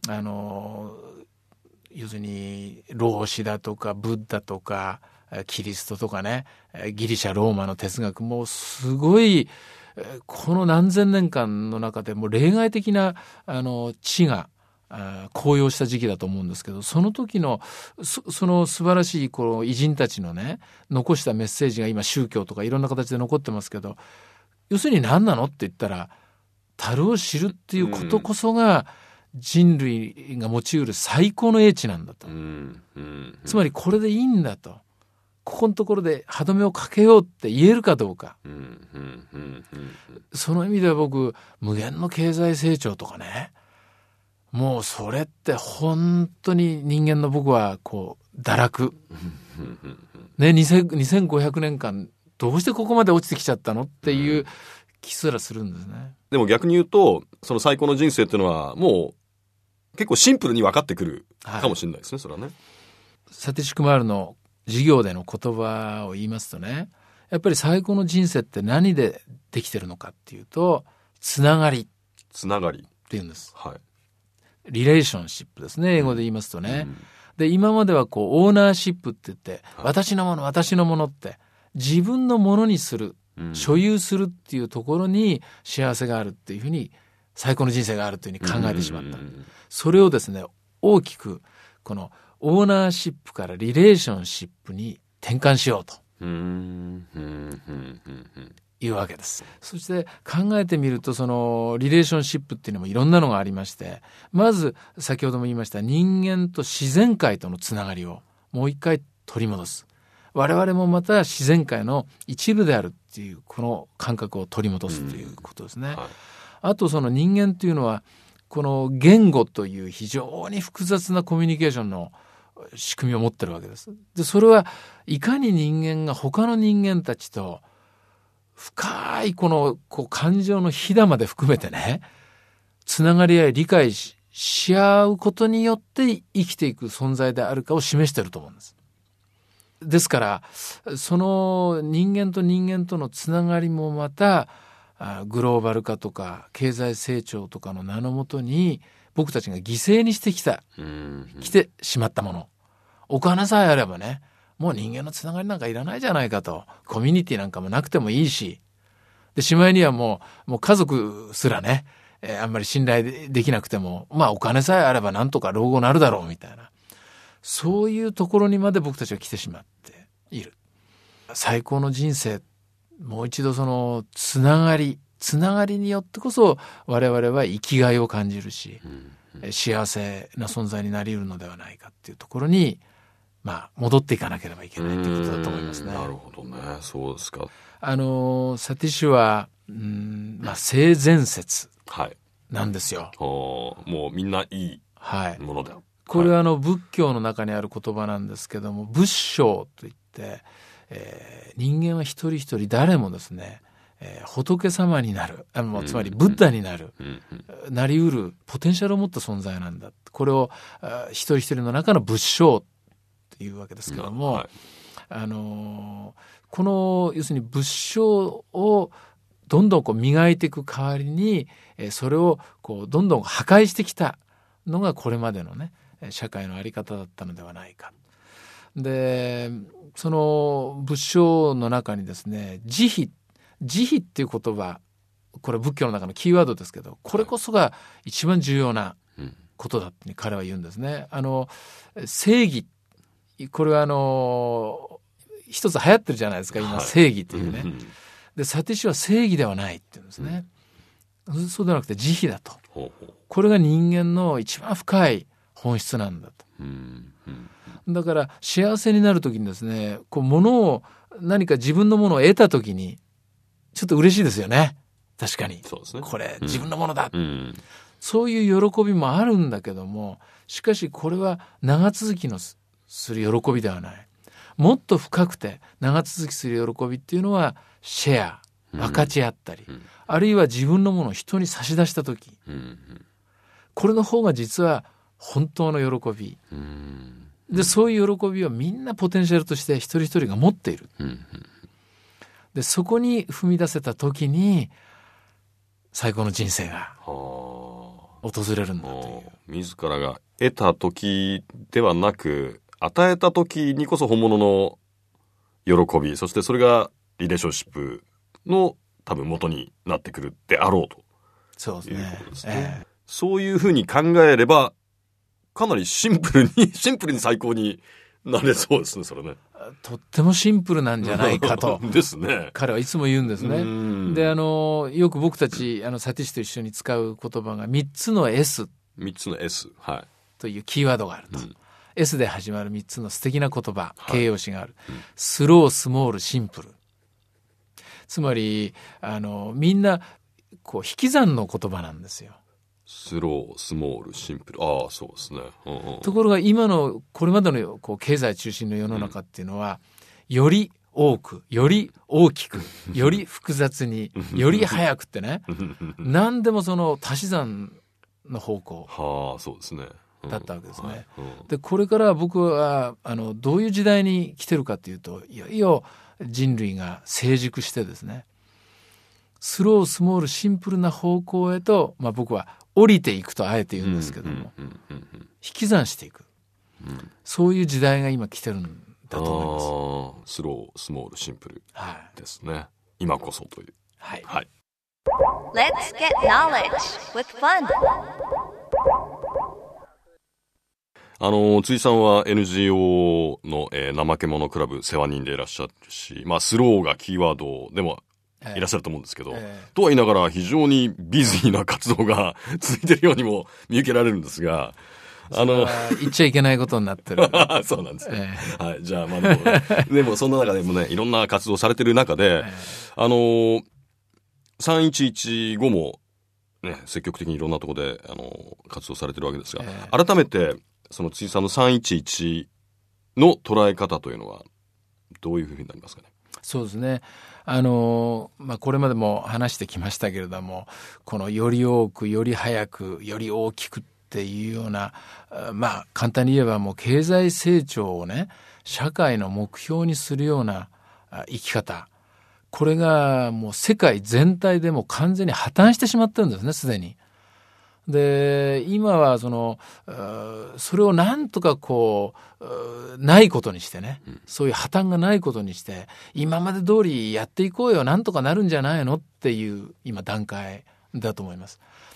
要するに老子だとかブッダとかキリストとかね、ギリシャローマの哲学もすごいこの何千年間の中でも例外的な知が高揚した時期だと思うんですけど、その時のその素晴らしいこの偉人たちのね残したメッセージが今宗教とかいろんな形で残ってますけど、要するに何なのって言ったら足を知るっていうことこそが人類が持ち得る最高の英知なんだと、つまりこれでいいんだと、ここのところで歯止めをかけようって言えるかどうか、その意味では僕無限の経済成長とかね、もうそれって本当に人間の僕はこう堕落ね、2500年間どうしてここまで落ちてきちゃったのっていう気すらするんですね。 でも逆に言うとその最高の人生っていうのはもう結構シンプルに分かってくるかもしれないですね、それはね。 サティシュクマールの授業での言葉を言いますとね、やっぱり最高の人生って何でできてるのかっていうと、つながりっていうんです、はい、リレーションシップですね、英語で言いますとね、で今まではこうオーナーシップって言って、はい、私のものって自分のものにする、所有するっていうところに幸せがあるっていうふうに、最高の人生があるというふうに考えてしまった、それをですね、大きくこのオーナーシップからリレーションシップに転換しようというわけです。そして考えてみると、そのリレーションシップっていうのもいろんなのがありまして、まず先ほども言いました人間と自然界とのつながりをもう一回取り戻す。我々もまた自然界の一部であるっていうこの感覚を取り戻すということですね、はい、あとその人間というのはこの言語という非常に複雑なコミュニケーションの仕組みを持ってるわけです。で、それはいかに人間が他の人間たちと深いこの感情のひだまで含めてね、つながり合い理解 し合うことによって生きていく存在であるかを示していると思うんです。ですからその人間と人間とのつながりもまたグローバル化とか経済成長とかの名のもとに僕たちが犠牲にしてきてしまったもの、お金さえあればね、もう人間のつながりなんかいらないじゃないかと、コミュニティなんかもなくてもいいし、でしまいにはもう家族すらね、あんまり信頼できなくても、まあお金さえあればなんとか老後なるだろうみたいな、そういうところにまで僕たちは来てしまっている。最高の人生、もう一度そのつながりによってこそ我々は生きがいを感じるし、幸せな存在になり得るのではないかっていうところに、まあ戻っていかなければいけないということだと思いますね。 なるほどね、そうですか。 サティシュは性善説なんですよ、 はい、もうみんないいものだよ、はい、 これは仏教の中にある言葉なんですけども、仏性といって、人間は一人一人誰もですね、仏様になる、つまりブッダになる、なりうるポテンシャルを持った存在なんだ。これを一人一人の中の仏性っていうわけですけども、はい、この要するに仏性をどんどん磨いていく代わりに、それをどんどん破壊してきたのがこれまでのね社会の在り方だったのではないか。でその仏性の中にですね、慈悲っていう言葉、これ仏教の中のキーワードですけど、これこそが一番重要なことだって彼は言うんですね。正義、これは一つ流行ってるじゃないですか今、はい、正義っていうね、でサティシュは正義ではないって言うんですね、そうではなくて慈悲だと。これが人間の一番深い本質なんだと、だから幸せになるときにですね、何か自分のものを得たときにちょっと嬉しいですよね。確かにそうですね、これ自分のものだ、そういう喜びもあるんだけども、しかしこれは長続きのする喜びではない。もっと深くて長続きする喜びっていうのはシェア、分かち合ったり、あるいは自分のものを人に差し出したとき、これの方が実は本当の喜び、でそういう喜びをみんなポテンシャルとして一人一人が持っている、でそこに踏み出せたときに最高の人生が訪れるんだという。 自らが得たときではなく、与えたときにこそ本物の喜び、そしてそれがリレーションシップの多分元になってくるであろうと。 そうですね。 いうことですね。そういうふうに考えればかなりシンプルに最高になれそうですね、それね。 とってもシンプルなんじゃないかとですね。 彼はいつも言うんですね。でよく僕たちサティシュと一緒に使う言葉が3つの S、 3つの S、はい、 というキーワードがあると、S で始まる3つの素敵な言葉、形容詞がある、スロー、スモール、シンプル。つまりみんな引き算の言葉なんですよ。 スロー、スモール、シンプル。ああ、そうですね。 ところが今のこれまでの経済中心の世の中っていうのは、より多く、より大きく、より複雑に、より早くってね、何でもその足し算の方向そうですね、 だったわけですね。でこれから僕はどういう時代に来てるかというと、いよいよ人類が成熟してですね、スロースモールシンプルな方向へと、僕は降りていくとあえて言うんですけども、引き算していく、そういう時代が今来てるんだと思います。 スロースモールシンプルですね、今こそという。 はい、 Let's get knowledge with fun. 辻さんは NGO の、怠け者クラブ世話人でいらっしゃるし、スローがキーワードでもいらっしゃると思うんですけど、とは言いながら非常にビジーな活動が続いているようにも見受けられるんですが、 言っちゃいけないことになってる。 そうなんですね。はい。じゃあ、でもそんな中でもね、いろんな活動されてる中で、311後もね、積極的にいろんなところで、活動されてるわけですが、改めて、その辻さんの311の捉え方というのは、どういうふうになりますかね。 そうですね。これまでも話してきましたけれども、このより多く、より早く、より大きくっていうような、簡単に言えばもう経済成長をね、社会の目標にするような生き方、これがもう世界全体でも完全に破綻してしまってるんですね、すでに。で、今はそれをなんとかないことにしてね、そういう破綻がないことにして、今まで通りやっていこうよ、なんとかなるんじゃないのっていう今段階だと思います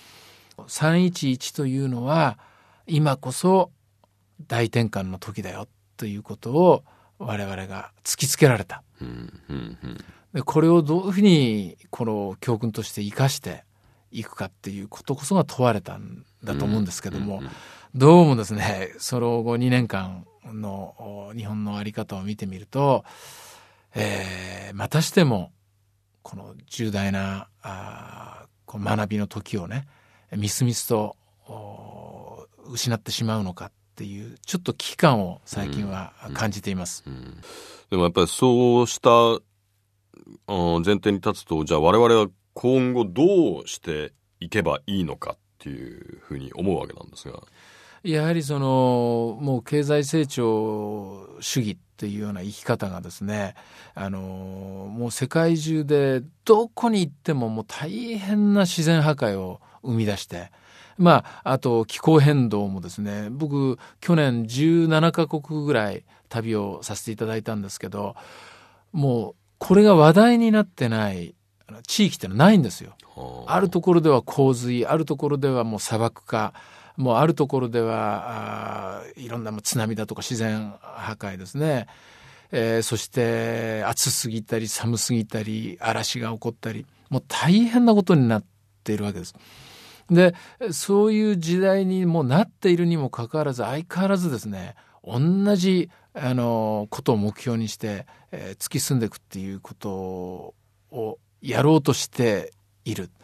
。311というのは今こそ大転換の時だよということを我々が突きつけられた。でこれをどういうふうにこの教訓として生かしていくかっていうことこそが問われたんだと思うんですけども、どうもですね、その後2年間の日本の在り方を見てみると、またしてもこの重大な学びの時をね、みすみすと失ってしまうのかっていうちょっと危機感を最近は感じています。 でもやっぱりそうした前提に立つと、じゃあ我々は今後どうしていけばいいのかっていうふうに思うわけなんですが、 やはりもう経済成長主義っていうような生き方がですね、もう世界中でどこに行ってももう大変な自然破壊を生み出して、あと気候変動もですね、僕去年17カ国ぐらい旅をさせていただいたんですけど、もうこれが話題になってない地域ってのはないんですよ。あるところでは洪水、あるところではもう砂漠化、もうあるところではいろんな津波だとか自然破壊ですね、そして暑すぎたり寒すぎたり嵐が起こったり、もう大変なことになっているわけです。でそういう時代にもなっているにもかかわらず、相変わらずですね、同じことを目標にして、突き進んでいくっていうことをやろうとしている。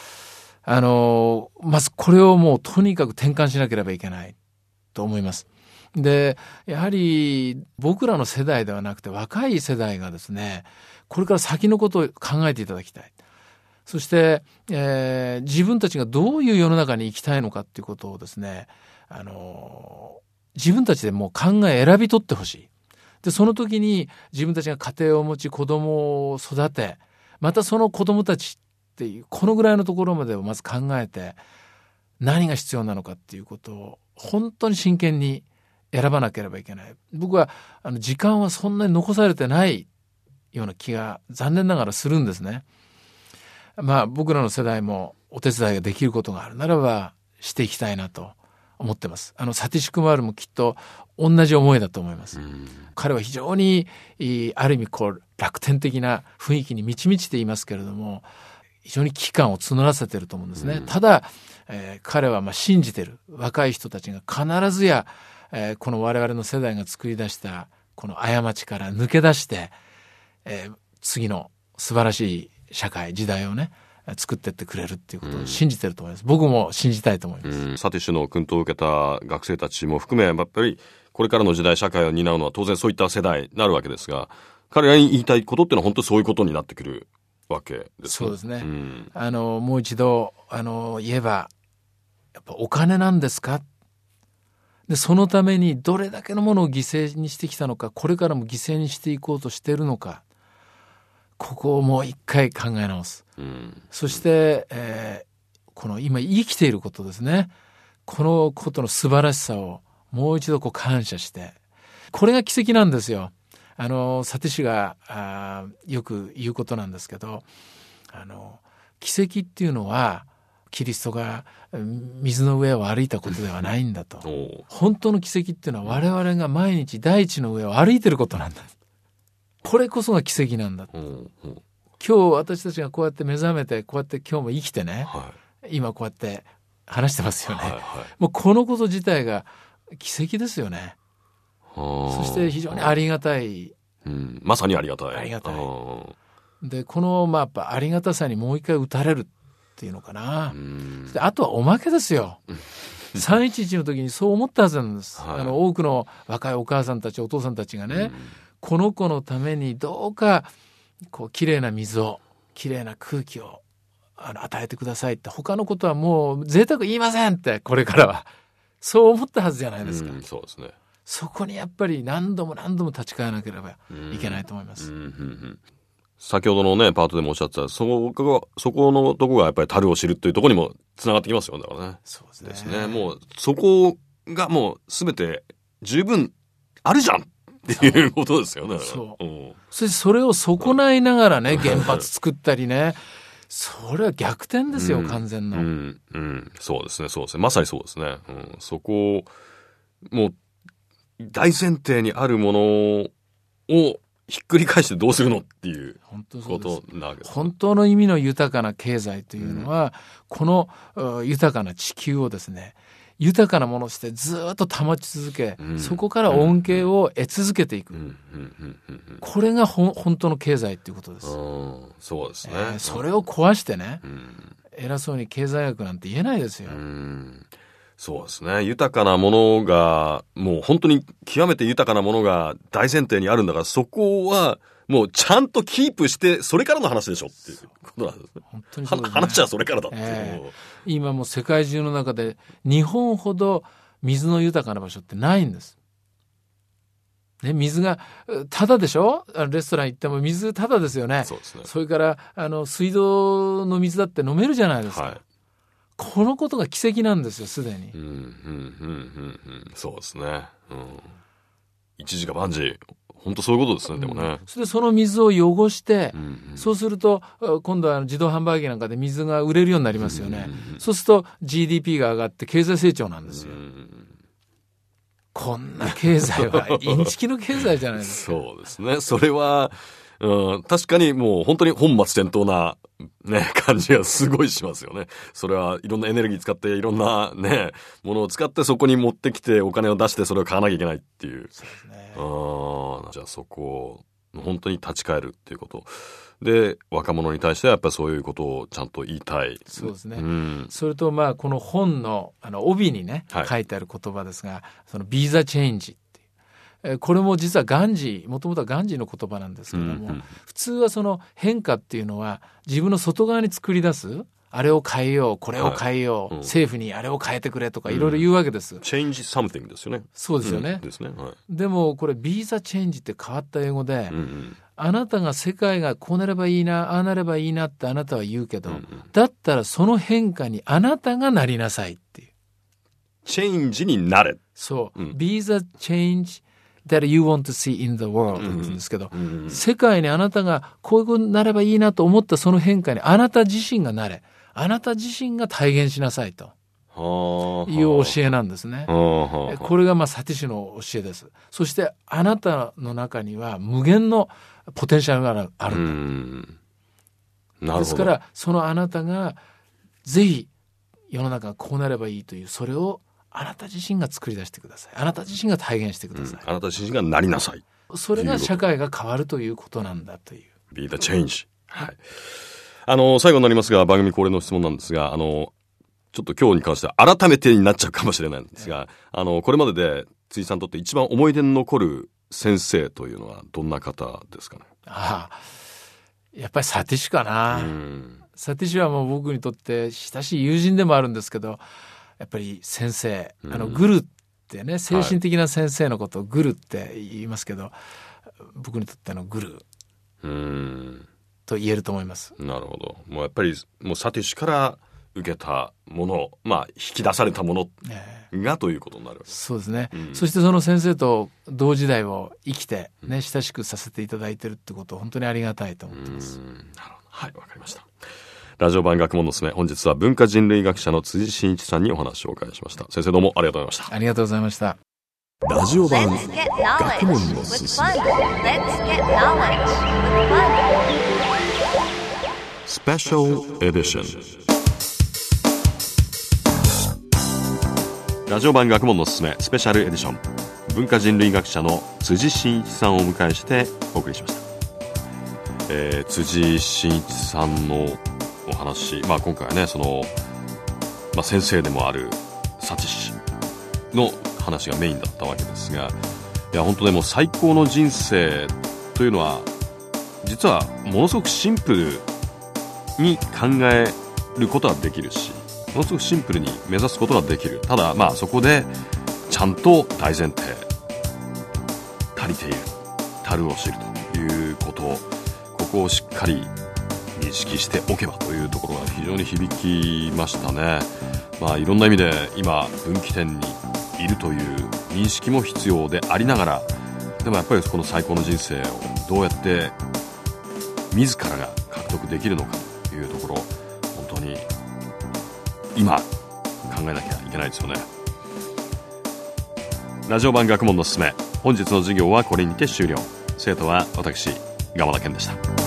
まずこれをもうとにかく転換しなければいけないと思います。で、やはり僕らの世代ではなくて若い世代がですね、これから先のことを考えていただきたい。そして、自分たちがどういう世の中に生きたいのかっていうことをですね、自分たちでもう考え選び取ってほしい。で、その時に自分たちが家庭を持ち子供を育て、またその子供たちっていうこのぐらいのところまでをまず考えて、何が必要なのかっていうことを本当に真剣に選ばなければいけない。僕は時間はそんなに残されてないような気が残念ながらするんですね。僕らの世代もお手伝いができることがあるならばしていきたいなと思ってます。サティシュクマールもきっと同じ思いだと思います。彼は非常にある意味楽天的な雰囲気に満ち満ちていますけれども、非常に危機感を募らせていると思うんですね。ただ、彼は信じている若い人たちが必ずや、この我々の世代が作り出したこの過ちから抜け出して、次の素晴らしい社会時代をね作っていってくれるっていうことを信じてると思います。僕も信じたいと思います。 サティシュの薫陶を受けた学生たちも含め、やっぱりこれからの時代社会を担うのは当然そういった世代になるわけですが、彼らに言いたいことっていうのは本当にそういうことになってくるわけですね。 そうですね。もう一度言えば、 やっぱお金なんですか。でそのためにどれだけのものを犠牲にしてきたのか、これからも犠牲にしていこうとしているのか、ここをもう一回考え直す、そして、この今生きていることですね、このことの素晴らしさをもう一度感謝して、これが奇跡なんですよ。サティシがよく言うことなんですけど、奇跡っていうのはキリストが水の上を歩いたことではないんだと。本当の奇跡っていうのは我々が毎日大地の上を歩いてることなんだ。これこそが奇跡なんだ。今日私たちがこうやって目覚めて、こうやって今日も生きてね、今こうやって話してますよね。もうこのこと自体が奇跡ですよね。そして非常にありがたい、 まさにありがたい。 ありがたい。でこのやっぱありがたさにもう一回打たれるっていうのかな。であとはおまけですよ。311の時にそう思ったはずなんです。多くの若いお母さんたちお父さんたちがね、この子のためにどうかきれいな水を、きれいな空気を与えてくださいって、他のことはもう贅沢言いませんって、これからはそう思ったはずじゃないですか。 そうですね。 そこにやっぱり何度も何度も立ち返らなければいけないと思います。 先ほどのねパートでもおっしゃってたそこのとこがやっぱり樽を知るというところにもつながってきますよ。だからね。 そうですね。 もうそこがもう全て十分あるじゃんっていうことですよね。 それを損ないながらね、原発作ったりね、それは逆転ですよ、完全な。 そうですね、そうですね。まさにそうですね。そこをもう大前提にあるものをひっくり返してどうするのっていうことなわけです。 本当の意味の豊かな経済というのは、この豊かな地球をですね、豊かなものとしてずっと保ち続け、そこから恩恵を得続けていく。これが本当の経済っていうことです。 そうですね。 それを壊してね、偉そうに経済学なんて言えないですよ。 そうですね。豊かなものが、もう本当に極めて豊かなものが大前提にあるんだから、そこはもうちゃんとキープして、それからの話でしょっていうことなんですね。 本当にそうですね。 話はそれからだっていう。 今もう世界中の中で日本ほど水の豊かな場所ってないんです。ね、水がタダでしょ。レストラン行っても水タダですよね。 そうですね。 それから水道の水だって飲めるじゃないですか。このことが奇跡なんですよ、すでに。 そうですね。一時が万事、本当そういうことですね、でもね。 それでその水を汚して、そうすると今度は自動販売機なんかで水が売れるようになりますよね。そうすると GDP が上がって経済成長なんですよ。こんな経済はインチキの経済じゃないですか。 そうですね。それは確かにもう本当に本末転倒なね、感じがすごいしますよね。それはいろんなエネルギー使っていろんなね、ものを使ってそこに持ってきてお金を出してそれを買わなきゃいけないっていう。そうですね。じゃあそこを本当に立ち返るっていうこと。で、若者に対してはやっぱりそういうことをちゃんと言いたい。 そうですね。それとこの本の帯にね、書いてある言葉ですが、そのビザチェンジ。これも実はもともとはガンジーの言葉なんですけども、普通はその変化っていうのは自分の外側に作り出す、あれを変えよう、これを変えよう、政府にあれを変えてくれとかいろいろ言うわけです。 change something ですよね。 そうですよね。 ですね。 でもこれビザチェンジって変わった英語で、あなたが世界がこうなればいいな、ああなればいいなってあなたは言うけど、だったらその変化にあなたがなりなさいっていう。 チェンジになれ。 そう。ビザチェンジthat you want to see in the world って言うんですけど、世界にあなたがこういうことになればいいなと思ったその変化にあなた自身がなれ、あなた自身が体現しなさいという教えなんですね。これがサティシュの教えです。そしてあなたの中には無限のポテンシャルがあるんだ。ですからそのあなたがぜひ世の中がこうなればいいという、それをあなた自身が作り出してください。あなた自身が体現してください。 あなた自身がなりなさい。 それが社会が変わるということなんだという。 Be the change。はい。最後になりますが、番組恒例の質問なんですが、ちょっと今日に関しては改めてになっちゃうかもしれないんですが、これまでで辻さんにとって一番思い出に残る先生というのはどんな方ですかね。 やっぱりサティシュかな。サティシュはもう僕にとって親しい友人でもあるんですけど、 やっぱり先生、グルってね、精神的な先生のことをグルって言いますけど、僕にとってのグルと言えると思います。 なるほど。もうやっぱりもうサティッシュから受けたもの、引き出されたものがということになるわけです。 そうですね、そしてその先生と同時代を生きて、親しくさせていただいているってことを本当にありがたいと思ってます。 なるほど。はい、わかりました。ラジオ版学問のすすめ、本日は文化人類学者の辻真一さんにお話をお伺いしました。先生どうもありがとうございました。 ありがとうございました。 ラジオ版学問のすすめ、スペシャルエディション。ラジオ版学問のすすめスペシャルエディション、文化人類学者の辻真一さんをお迎えしてお送りしました。辻真一さんのお話、今回はね先生でもあるサティッシュの話がメインだったわけですが、いや本当でも最高の人生というのは実はものすごくシンプルに考えることはできるし、ものすごくシンプルに目指すことができる。ただそこでちゃんと大前提、足りている、足るを知るということを、ここをしっかり認識しておけばというところが非常に響きましたね。いろんな意味で今分岐点にいるという認識も必要でありながら、でもやっぱりこの最高の人生をどうやって自らが獲得できるのかというところ、本当に今考えなきゃいけないですよね。ラジオ版学問のすすめ、本日の授業はこれにて終了。生徒は私、蒲田健でした。